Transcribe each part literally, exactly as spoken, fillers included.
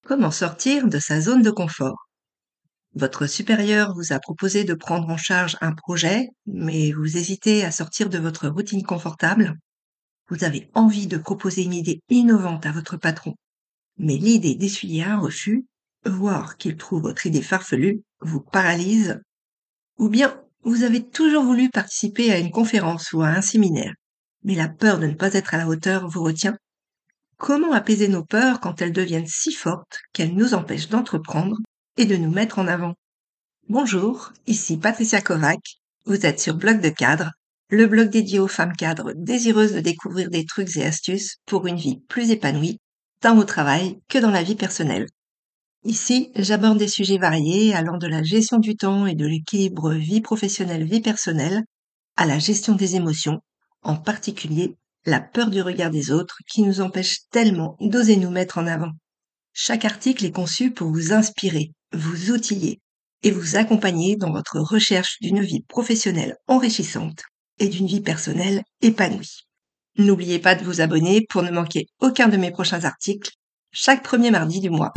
Comment sortir de sa zone de confort? Votre supérieur vous a proposé de prendre en charge un projet, mais vous hésitez à sortir de votre routine confortable. Vous avez envie de proposer une idée innovante à votre patron, mais l'idée d'essuyer un refus, voire qu'il trouve votre idée farfelue, vous paralyse. Ou bien vous avez toujours voulu participer à une conférence ou à un séminaire, mais la peur de ne pas être à la hauteur vous retient. Comment apaiser nos peurs quand elles deviennent si fortes qu'elles nous empêchent d'entreprendre et de nous mettre en avant? Bonjour, ici Patricia Kovac. Vous êtes sur Blog de Cadre, le blog dédié aux femmes cadres désireuses de découvrir des trucs et astuces pour une vie plus épanouie, tant au travail que dans la vie personnelle. Ici, j'aborde des sujets variés allant de la gestion du temps et de l'équilibre vie professionnelle-vie personnelle à la gestion des émotions, en particulier la peur du regard des autres qui nous empêche tellement d'oser nous mettre en avant. Chaque article est conçu pour vous inspirer, vous outiller et vous accompagner dans votre recherche d'une vie professionnelle enrichissante et d'une vie personnelle épanouie. N'oubliez pas de vous abonner pour ne manquer aucun de mes prochains articles chaque premier mardi du mois.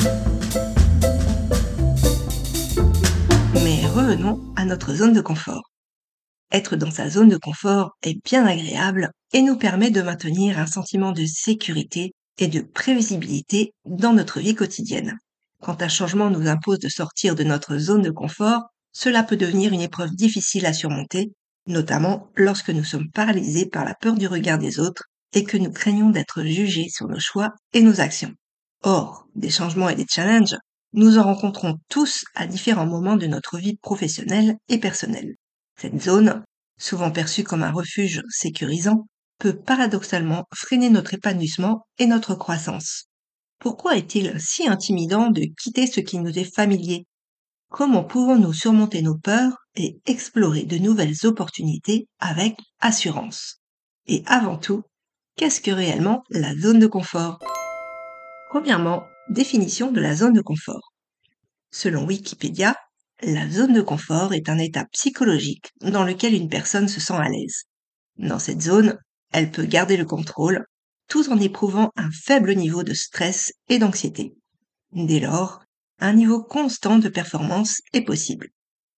Mais revenons à notre zone de confort. Être dans sa zone de confort est bien agréable et nous permet de maintenir un sentiment de sécurité et de prévisibilité dans notre vie quotidienne. Quand un changement nous impose de sortir de notre zone de confort, cela peut devenir une épreuve difficile à surmonter, notamment lorsque nous sommes paralysés par la peur du regard des autres et que nous craignons d'être jugés sur nos choix et nos actions. Or, des changements et des challenges, nous en rencontrons tous à différents moments de notre vie professionnelle et personnelle. Cette zone, souvent perçue comme un refuge sécurisant, peut paradoxalement freiner notre épanouissement et notre croissance. Pourquoi est-il si intimidant de quitter ce qui nous est familier? Comment pouvons-nous surmonter nos peurs et explorer de nouvelles opportunités avec assurance? Et avant tout, qu'est-ce que réellement la zone de confort? Premièrement, définition de la zone de confort. Selon Wikipédia, la zone de confort est un état psychologique dans lequel une personne se sent à l'aise. Dans cette zone, elle peut garder le contrôle tout en éprouvant un faible niveau de stress et d'anxiété. Dès lors, un niveau constant de performance est possible.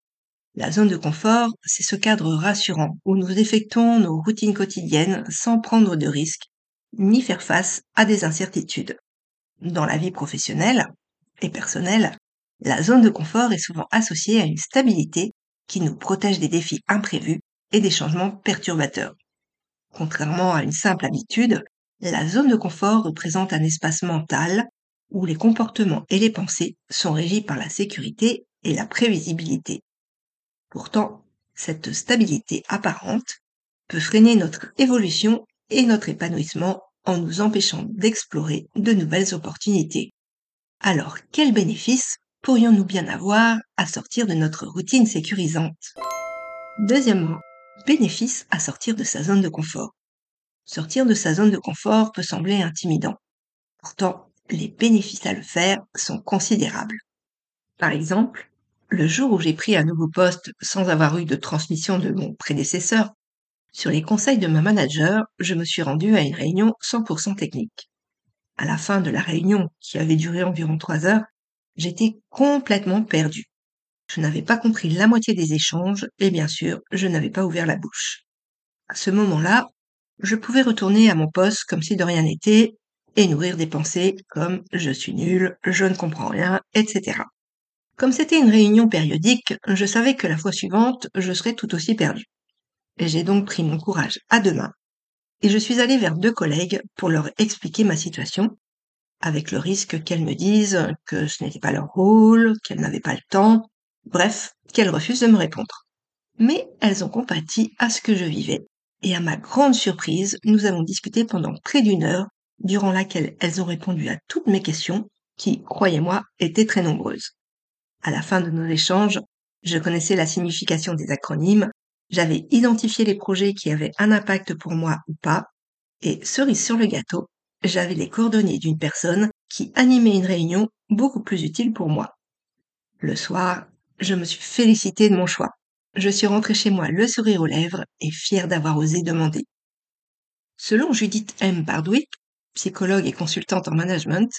La zone de confort, c'est ce cadre rassurant où nous effectuons nos routines quotidiennes sans prendre de risques, ni faire face à des incertitudes. Dans la vie professionnelle et personnelle, la zone de confort est souvent associée à une stabilité qui nous protège des défis imprévus et des changements perturbateurs. Contrairement à une simple habitude, la zone de confort représente un espace mental où les comportements et les pensées sont régis par la sécurité et la prévisibilité. Pourtant, cette stabilité apparente peut freiner notre évolution et notre épanouissement en nous empêchant d'explorer de nouvelles opportunités. Alors, quels bénéfices pourrions-nous bien avoir à sortir de notre routine sécurisante? Deuxièmement, bénéfices à sortir de sa zone de confort. Sortir de sa zone de confort peut sembler intimidant. Pourtant, les bénéfices à le faire sont considérables. Par exemple, le jour où j'ai pris un nouveau poste sans avoir eu de transmission de mon prédécesseur, sur les conseils de ma manager, je me suis rendue à une réunion cent pour cent technique. À la fin de la réunion, qui avait duré environ trois heures, j'étais complètement perdue. Je n'avais pas compris la moitié des échanges et bien sûr, je n'avais pas ouvert la bouche. À ce moment-là, je pouvais retourner à mon poste comme si de rien n'était et nourrir des pensées comme je suis nulle, je ne comprends rien, et cetera. Comme c'était une réunion périodique, je savais que la fois suivante, je serais tout aussi perdue. J'ai donc pris mon courage à deux mains et je suis allée vers deux collègues pour leur expliquer ma situation, avec le risque qu'elles me disent que ce n'était pas leur rôle, qu'elles n'avaient pas le temps, bref, qu'elles refusent de me répondre. Mais elles ont compati à ce que je vivais, et à ma grande surprise, nous avons discuté pendant près d'une heure, durant laquelle elles ont répondu à toutes mes questions, qui, croyez-moi, étaient très nombreuses. À la fin de nos échanges, je connaissais la signification des acronymes, j'avais identifié les projets qui avaient un impact pour moi ou pas, et cerise sur le gâteau, j'avais les coordonnées d'une personne qui animait une réunion beaucoup plus utile pour moi. Le soir, je me suis félicitée de mon choix. Je suis rentrée chez moi le sourire aux lèvres et fière d'avoir osé demander. Selon Judith M. Bardwick, psychologue et consultante en management,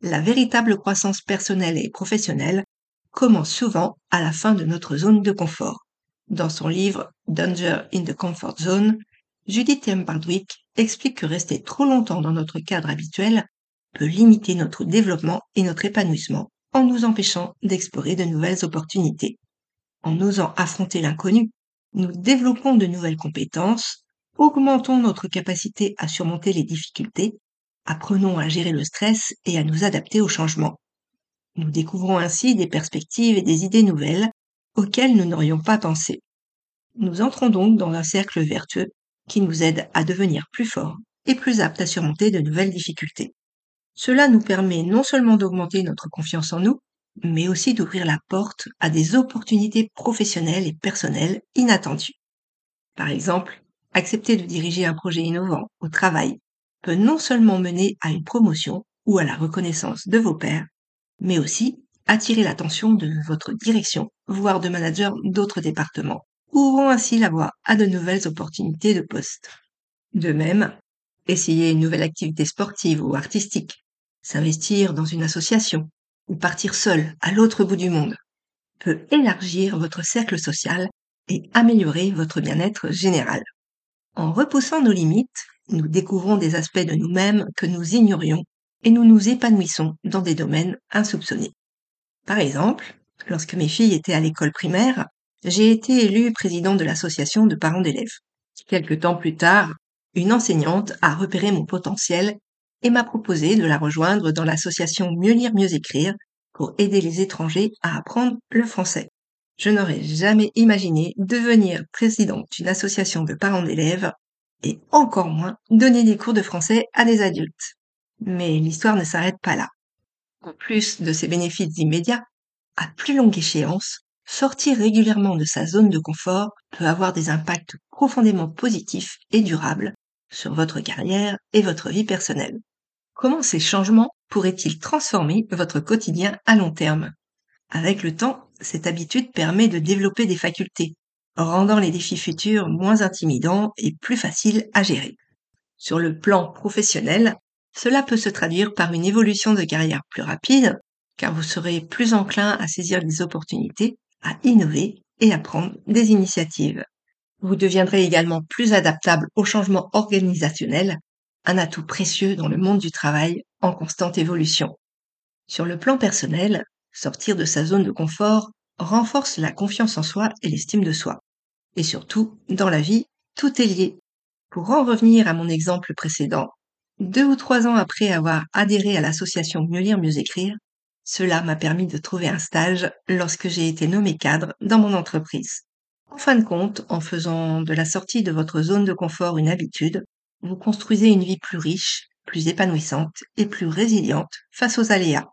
La véritable croissance personnelle et professionnelle commence souvent à la fin de notre zone de confort. Dans son livre Danger in the Comfort Zone, Judith M. Bardwick explique que rester trop longtemps dans notre cadre habituel peut limiter notre développement et notre épanouissement en nous empêchant d'explorer de nouvelles opportunités. En osant affronter l'inconnu, nous développons de nouvelles compétences, augmentons notre capacité à surmonter les difficultés, apprenons à gérer le stress et à nous adapter aux changements. Nous découvrons ainsi des perspectives et des idées nouvelles auxquelles nous n'aurions pas pensé. Nous entrons donc dans un cercle vertueux qui nous aide à devenir plus forts et plus aptes à surmonter de nouvelles difficultés. Cela nous permet non seulement d'augmenter notre confiance en nous, mais aussi d'ouvrir la porte à des opportunités professionnelles et personnelles inattendues. Par exemple, accepter de diriger un projet innovant au travail peut non seulement mener à une promotion ou à la reconnaissance de vos pairs, mais aussi attirer l'attention de votre direction, voire de managers d'autres départements, ouvrant ainsi la voie à de nouvelles opportunités de poste. De même, essayer une nouvelle activité sportive ou artistique, s'investir dans une association ou partir seul à l'autre bout du monde peut élargir votre cercle social et améliorer votre bien-être général. En repoussant nos limites, nous découvrons des aspects de nous-mêmes que nous ignorions et nous nous épanouissons dans des domaines insoupçonnés. Par exemple, lorsque mes filles étaient à l'école primaire, j'ai été élue présidente de l'association de parents d'élèves. Quelque temps plus tard, une enseignante a repéré mon potentiel et m'a proposé de la rejoindre dans l'association Mieux lire, mieux écrire pour aider les étrangers à apprendre le français. Je n'aurais jamais imaginé devenir présidente d'une association de parents d'élèves et encore moins donner des cours de français à des adultes. Mais l'histoire ne s'arrête pas là. En plus de ces bénéfices immédiats, à plus longue échéance, sortir régulièrement de sa zone de confort peut avoir des impacts profondément positifs et durables sur votre carrière et votre vie personnelle. Comment ces changements pourraient-ils transformer votre quotidien à long terme? Avec le temps, cette habitude permet de développer des facultés, rendant les défis futurs moins intimidants et plus faciles à gérer. Sur le plan professionnel, cela peut se traduire par une évolution de carrière plus rapide, car vous serez plus enclin à saisir les opportunités, à innover et à prendre des initiatives. Vous deviendrez également plus adaptable aux changements organisationnels, un atout précieux dans le monde du travail en constante évolution. Sur le plan personnel, sortir de sa zone de confort renforce la confiance en soi et l'estime de soi. Et surtout, dans la vie, tout est lié. Pour en revenir à mon exemple précédent, deux ou trois ans après avoir adhéré à l'association Mieux lire, mieux écrire, cela m'a permis de trouver un stage lorsque j'ai été nommé cadre dans mon entreprise. En fin de compte, en faisant de la sortie de votre zone de confort une habitude, vous construisez une vie plus riche, plus épanouissante et plus résiliente face aux aléas.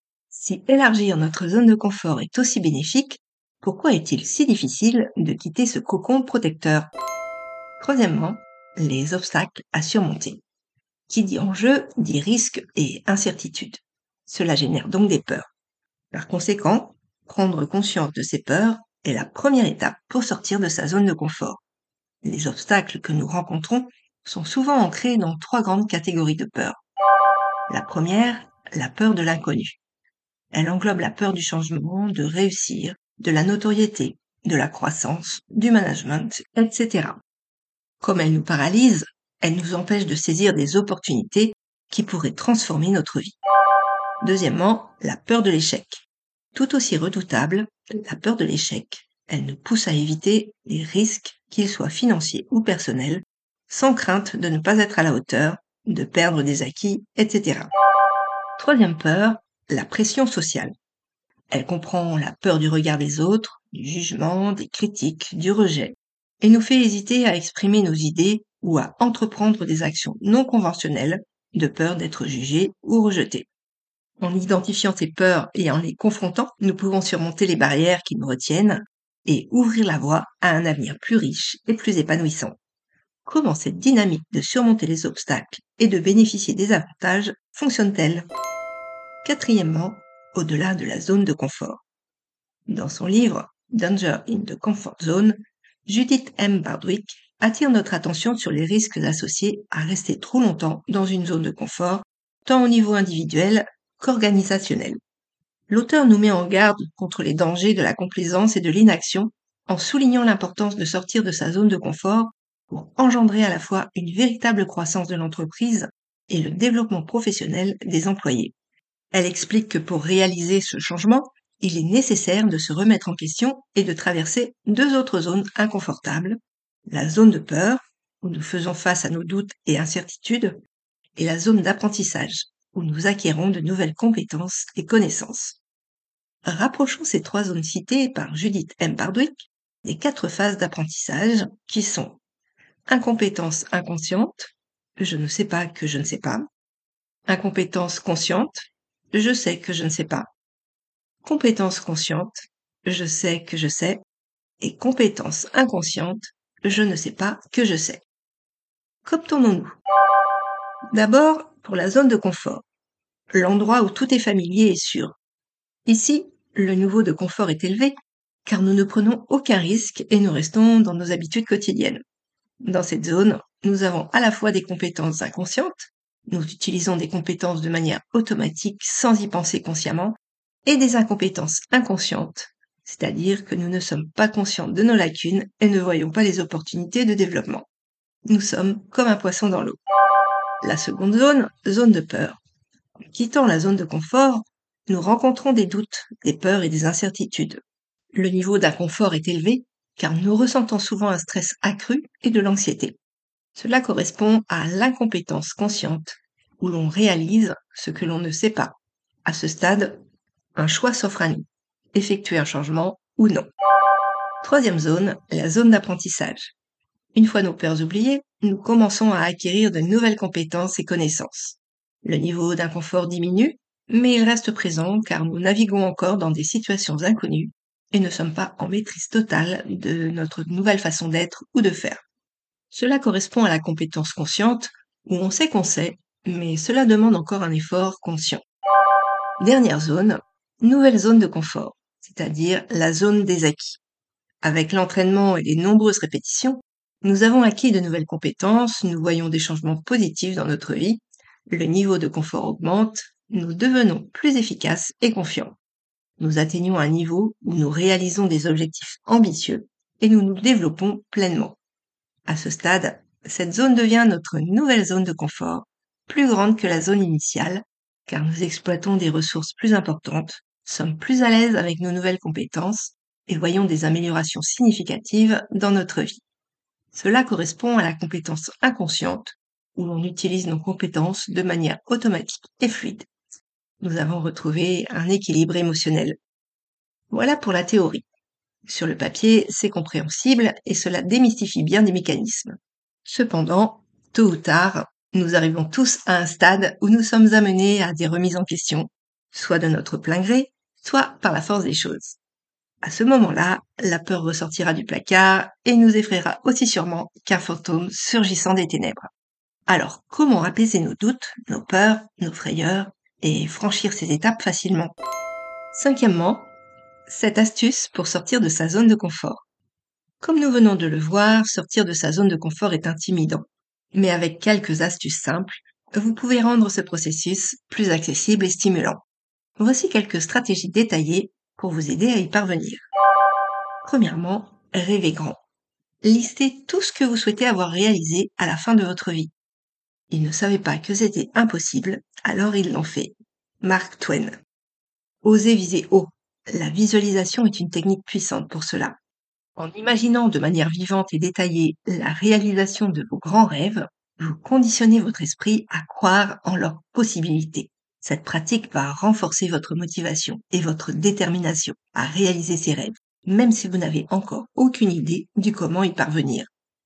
Si élargir notre zone de confort est aussi bénéfique, pourquoi est-il si difficile de quitter ce cocon protecteur? Troisièmement, les obstacles à surmonter. Qui dit enjeu dit risque et incertitude. Cela génère donc des peurs. Par conséquent, prendre conscience de ces peurs est la première étape pour sortir de sa zone de confort. Les obstacles que nous rencontrons sont souvent ancrés dans trois grandes catégories de peurs. La première, la peur de l'inconnu. Elle englobe la peur du changement, de réussir, de la notoriété, de la croissance, du management, et cetera. Comme elle nous paralyse, elle nous empêche de saisir des opportunités qui pourraient transformer notre vie. Deuxièmement, la peur de l'échec. Tout aussi redoutable, la peur de l'échec, elle nous pousse à éviter les risques, qu'ils soient financiers ou personnels, sans crainte de ne pas être à la hauteur, de perdre des acquis, et cetera. Troisième peur, la pression sociale. Elle comprend la peur du regard des autres, du jugement, des critiques, du rejet, et nous fait hésiter à exprimer nos idées ou à entreprendre des actions non conventionnelles, de peur d'être jugés ou rejetés. En identifiant ces peurs et en les confrontant, nous pouvons surmonter les barrières qui nous retiennent et ouvrir la voie à un avenir plus riche et plus épanouissant. Comment cette dynamique de surmonter les obstacles et de bénéficier des avantages fonctionne-t-elle? Quatrièmement, au-delà de la zone de confort. Dans son livre Danger in the Comfort Zone, Judith M. Bardwick attire notre attention sur les risques associés à rester trop longtemps dans une zone de confort, tant au niveau individuel qu'organisationnelle. L'auteur nous met en garde contre les dangers de la complaisance et de l'inaction en soulignant l'importance de sortir de sa zone de confort pour engendrer à la fois une véritable croissance de l'entreprise et le développement professionnel des employés. Elle explique que pour réaliser ce changement, il est nécessaire de se remettre en question et de traverser deux autres zones inconfortables, la zone de peur, où nous faisons face à nos doutes et incertitudes, et la zone d'apprentissage, où nous acquérons de nouvelles compétences et connaissances. Rapprochons ces trois zones citées par Judith M. Bardwick des quatre phases d'apprentissage qui sont incompétence inconsciente, je ne sais pas que je ne sais pas, incompétence consciente, je sais que je ne sais pas, compétence consciente, je sais que je sais, et compétence inconsciente, je ne sais pas que je sais. Qu'obtenons-nous? D'abord, pour la zone de confort, l'endroit où tout est familier et sûr. Ici, le niveau de confort est élevé, car nous ne prenons aucun risque et nous restons dans nos habitudes quotidiennes. Dans cette zone, nous avons à la fois des compétences inconscientes, nous utilisons des compétences de manière automatique sans y penser consciemment, et des incompétences inconscientes, c'est-à-dire que nous ne sommes pas conscients de nos lacunes et ne voyons pas les opportunités de développement. Nous sommes comme un poisson dans l'eau. La seconde zone, zone de peur. En quittant la zone de confort, nous rencontrons des doutes, des peurs et des incertitudes. Le niveau d'inconfort est élevé car nous ressentons souvent un stress accru et de l'anxiété. Cela correspond à l'incompétence consciente, où l'on réalise ce que l'on ne sait pas. À ce stade, un choix s'offre à nous, effectuer un changement ou non. Troisième zone, la zone d'apprentissage. Une fois nos peurs oubliées, nous commençons à acquérir de nouvelles compétences et connaissances. Le niveau d'inconfort diminue, mais il reste présent car nous naviguons encore dans des situations inconnues et ne sommes pas en maîtrise totale de notre nouvelle façon d'être ou de faire. Cela correspond à la compétence consciente, où on sait qu'on sait, mais cela demande encore un effort conscient. Dernière zone, nouvelle zone de confort, c'est-à-dire la zone des acquis. Avec l'entraînement et les nombreuses répétitions, nous avons acquis de nouvelles compétences, nous voyons des changements positifs dans notre vie, le niveau de confort augmente, nous devenons plus efficaces et confiants. Nous atteignons un niveau où nous réalisons des objectifs ambitieux et nous nous développons pleinement. À ce stade, cette zone devient notre nouvelle zone de confort, plus grande que la zone initiale, car nous exploitons des ressources plus importantes, sommes plus à l'aise avec nos nouvelles compétences et voyons des améliorations significatives dans notre vie. Cela correspond à la compétence inconsciente, où l'on utilise nos compétences de manière automatique et fluide. Nous avons retrouvé un équilibre émotionnel. Voilà pour la théorie. Sur le papier, c'est compréhensible et cela démystifie bien des mécanismes. Cependant, tôt ou tard, nous arrivons tous à un stade où nous sommes amenés à des remises en question, soit de notre plein gré, soit par la force des choses. À ce moment-là, la peur ressortira du placard et nous effraiera aussi sûrement qu'un fantôme surgissant des ténèbres. Alors, comment apaiser nos doutes, nos peurs, nos frayeurs et franchir ces étapes facilement? Cinquièmement, cette astuce pour sortir de sa zone de confort. Comme nous venons de le voir, sortir de sa zone de confort est intimidant. Mais avec quelques astuces simples, vous pouvez rendre ce processus plus accessible et stimulant. Voici quelques stratégies détaillées pour vous aider à y parvenir. Premièrement, rêvez grand. Listez tout ce que vous souhaitez avoir réalisé à la fin de votre vie. Ils ne savaient pas que c'était impossible, alors ils l'ont fait. Mark Twain. Osez viser haut. La visualisation est une technique puissante pour cela. En imaginant de manière vivante et détaillée la réalisation de vos grands rêves, vous conditionnez votre esprit à croire en leurs possibilités. Cette pratique va renforcer votre motivation et votre détermination à réaliser ces rêves, même si vous n'avez encore aucune idée du comment y parvenir.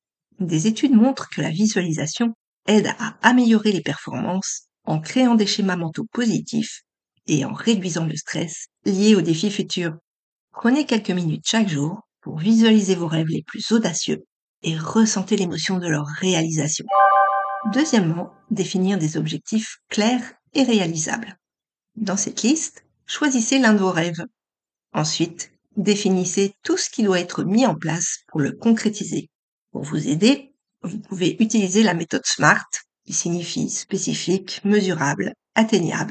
Des études montrent que la visualisation aide à améliorer les performances en créant des schémas mentaux positifs et en réduisant le stress lié aux défis futurs. Prenez quelques minutes chaque jour pour visualiser vos rêves les plus audacieux et ressentez l'émotion de leur réalisation. Deuxièmement, définir des objectifs clairs et réalisables. Dans cette liste, choisissez l'un de vos rêves. Ensuite, définissez tout ce qui doit être mis en place pour le concrétiser. Pour vous aider, vous pouvez utiliser la méthode SMART, qui signifie spécifique, mesurable, atteignable,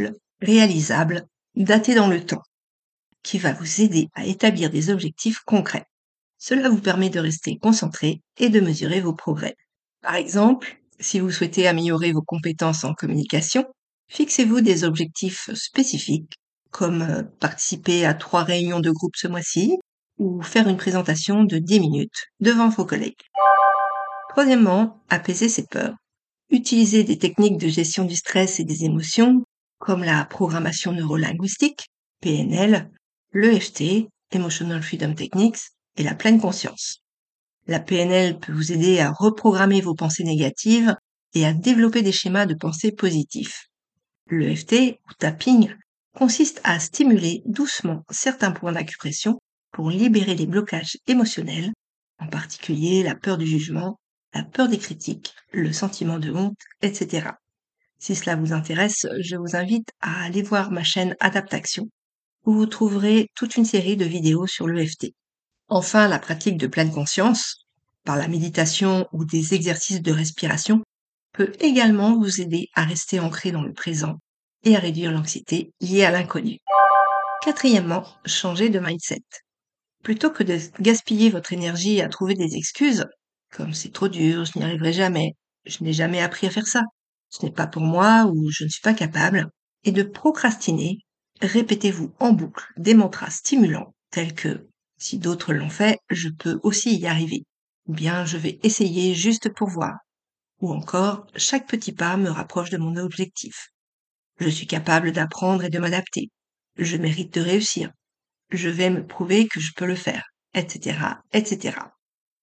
réalisable, daté dans le temps, qui va vous aider à établir des objectifs concrets. Cela vous permet de rester concentré et de mesurer vos progrès. Par exemple, si vous souhaitez améliorer vos compétences en communication, fixez-vous des objectifs spécifiques, comme euh, participer à trois réunions de groupe ce mois-ci ou faire une présentation de dix minutes devant vos collègues. Troisièmement, apaiser ses peurs. Utilisez des techniques de gestion du stress et des émotions, comme la programmation neurolinguistique, P N L, l'E F T, Emotional Freedom Techniques, et la pleine conscience. La P N L peut vous aider à reprogrammer vos pensées négatives et à développer des schémas de pensée positifs. Le F T, ou tapping, consiste à stimuler doucement certains points d'acupression pour libérer les blocages émotionnels, en particulier la peur du jugement, la peur des critiques, le sentiment de honte, et cetera. Si cela vous intéresse, je vous invite à aller voir ma chaîne Adaptation, où vous trouverez toute une série de vidéos sur l'E F T. Enfin, la pratique de pleine conscience, par la méditation ou des exercices de respiration, peut également vous aider à rester ancré dans le présent et à réduire l'anxiété liée à l'inconnu. Quatrièmement, changer de mindset. Plutôt que de gaspiller votre énergie à trouver des excuses, comme c'est trop dur, je n'y arriverai jamais, je n'ai jamais appris à faire ça, ce n'est pas pour moi ou je ne suis pas capable, et de procrastiner, répétez-vous en boucle des mantras stimulants tels que si d'autres l'ont fait, je peux aussi y arriver, ou bien je vais essayer juste pour voir, ou encore chaque petit pas me rapproche de mon objectif. Je suis capable d'apprendre et de m'adapter. Je mérite de réussir. Je vais me prouver que je peux le faire, et cetera, et cetera.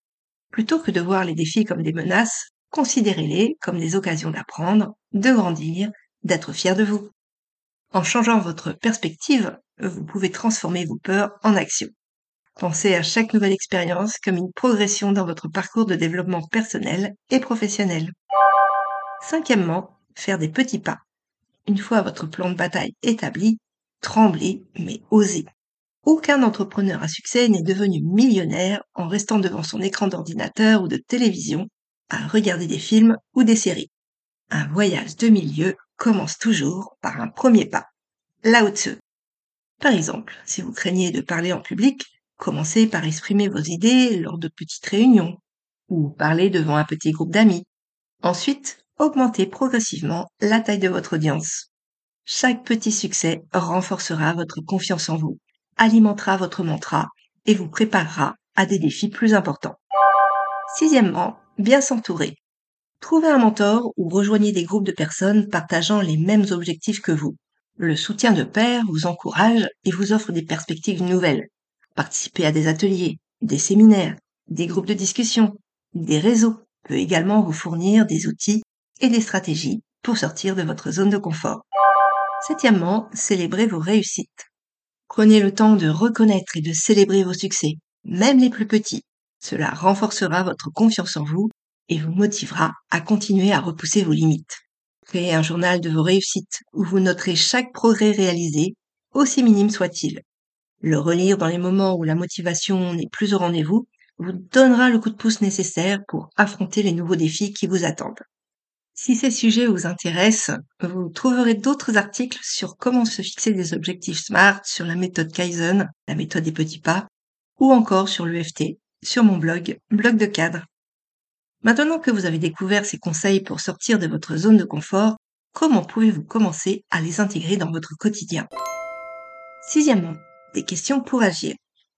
Plutôt que de voir les défis comme des menaces, considérez-les comme des occasions d'apprendre, de grandir, d'être fier de vous. En changeant votre perspective, vous pouvez transformer vos peurs en action. Pensez à chaque nouvelle expérience comme une progression dans votre parcours de développement personnel et professionnel. Cinquièmement, faire des petits pas. Une fois votre plan de bataille établi, tremblez mais osez. Aucun entrepreneur à succès n'est devenu millionnaire en restant devant son écran d'ordinateur ou de télévision à regarder des films ou des séries. Un voyage de milieu commence toujours par un premier pas. Lao Tzu. Par exemple, si vous craignez de parler en public, commencez par exprimer vos idées lors de petites réunions ou parler devant un petit groupe d'amis. Ensuite, augmentez progressivement la taille de votre audience. Chaque petit succès renforcera votre confiance en vous, alimentera votre mantra et vous préparera à des défis plus importants. Sixièmement, bien s'entourer. Trouvez un mentor ou rejoignez des groupes de personnes partageant les mêmes objectifs que vous. Le soutien de pairs vous encourage et vous offre des perspectives nouvelles. Participez à des ateliers, des séminaires, des groupes de discussion, des réseaux peut également vous fournir des outils et des stratégies pour sortir de votre zone de confort. Septièmement, célébrez vos réussites. Prenez le temps de reconnaître et de célébrer vos succès, même les plus petits. Cela renforcera votre confiance en vous et vous motivera à continuer à repousser vos limites. Créez un journal de vos réussites où vous noterez chaque progrès réalisé, aussi minime soit-il. Le relire dans les moments où la motivation n'est plus au rendez-vous vous donnera le coup de pouce nécessaire pour affronter les nouveaux défis qui vous attendent. Si ces sujets vous intéressent, vous trouverez d'autres articles sur comment se fixer des objectifs SMART, sur la méthode Kaizen, la méthode des petits pas, ou encore sur l'E F T, sur mon blog, Blog de cadre. Maintenant que vous avez découvert ces conseils pour sortir de votre zone de confort, comment pouvez-vous commencer à les intégrer dans votre quotidien? Sixièmement, des questions pour agir.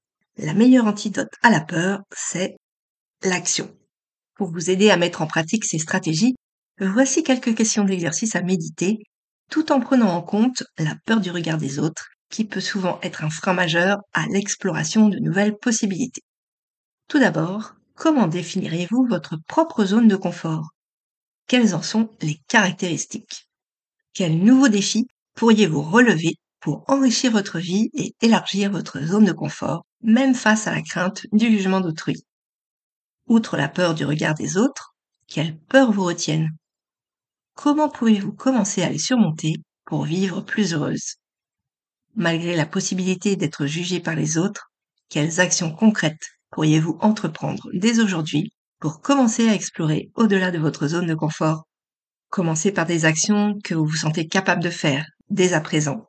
La meilleure antidote à la peur, c'est l'action. Pour vous aider à mettre en pratique ces stratégies, voici quelques questions d'exercice à méditer, tout en prenant en compte la peur du regard des autres, qui peut souvent être un frein majeur à l'exploration de nouvelles possibilités. Tout d'abord, comment définirez-vous votre propre zone de confort? Quelles en sont les caractéristiques? Quels nouveaux défis pourriez-vous relever pour enrichir votre vie et élargir votre zone de confort, même face à la crainte du jugement d'autrui? Outre la peur du regard des autres, quelles peurs vous retiennent? Comment pouvez-vous commencer à les surmonter pour vivre plus heureuse? Malgré la possibilité d'être jugée par les autres, quelles actions concrètes pourriez-vous entreprendre dès aujourd'hui pour commencer à explorer au-delà de votre zone de confort? Commencez par des actions que vous vous sentez capable de faire dès à présent.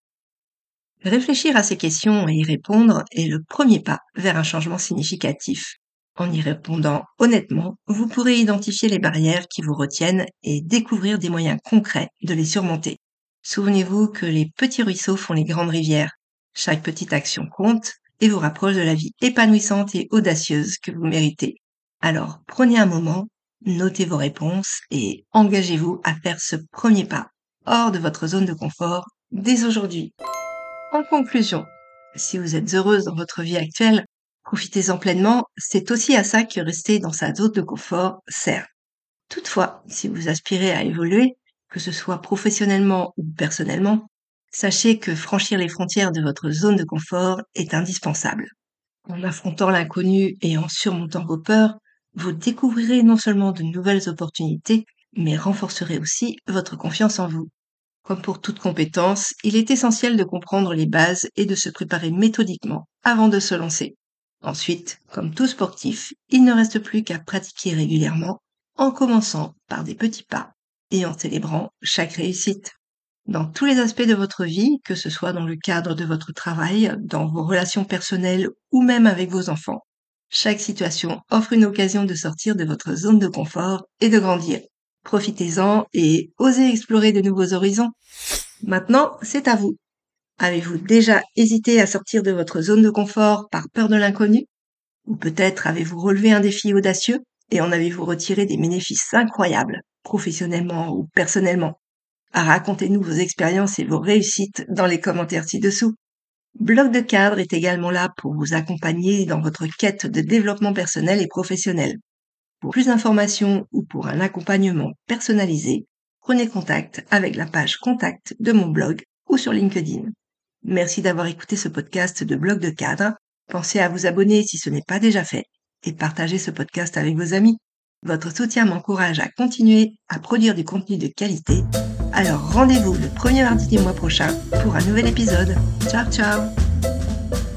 Réfléchir à ces questions et y répondre est le premier pas vers un changement significatif. En y répondant honnêtement, vous pourrez identifier les barrières qui vous retiennent et découvrir des moyens concrets de les surmonter. Souvenez-vous que les petits ruisseaux font les grandes rivières. Chaque petite action compte et vous rapproche de la vie épanouissante et audacieuse que vous méritez. Alors prenez un moment, notez vos réponses et engagez-vous à faire ce premier pas hors de votre zone de confort dès aujourd'hui. En conclusion, si vous êtes heureuse dans votre vie actuelle, profitez-en pleinement, c'est aussi à ça que rester dans sa zone de confort sert. Toutefois, si vous aspirez à évoluer, que ce soit professionnellement ou personnellement, sachez que franchir les frontières de votre zone de confort est indispensable. En affrontant l'inconnu et en surmontant vos peurs, vous découvrirez non seulement de nouvelles opportunités, mais renforcerez aussi votre confiance en vous. Comme pour toute compétence, il est essentiel de comprendre les bases et de se préparer méthodiquement avant de se lancer. Ensuite, comme tout sportif, il ne reste plus qu'à pratiquer régulièrement en commençant par des petits pas et en célébrant chaque réussite. Dans tous les aspects de votre vie, que ce soit dans le cadre de votre travail, dans vos relations personnelles ou même avec vos enfants, chaque situation offre une occasion de sortir de votre zone de confort et de grandir. Profitez-en et osez explorer de nouveaux horizons. Maintenant, c'est à vous. Avez-vous déjà hésité à sortir de votre zone de confort par peur de l'inconnu? Ou peut-être avez-vous relevé un défi audacieux et en avez-vous retiré des bénéfices incroyables, professionnellement ou personnellement? Racontez-nous vos expériences et vos réussites dans les commentaires ci-dessous. Bloc de cadre est également là pour vous accompagner dans votre quête de développement personnel et professionnel. Pour plus d'informations ou pour un accompagnement personnalisé, prenez contact avec la page contact de mon blog ou sur LinkedIn. Merci d'avoir écouté ce podcast de Bloc de cadre. Pensez à vous abonner si ce n'est pas déjà fait et partagez ce podcast avec vos amis. Votre soutien m'encourage à continuer à produire du contenu de qualité. Alors rendez-vous le premier mardi du mois prochain pour un nouvel épisode. Ciao ciao!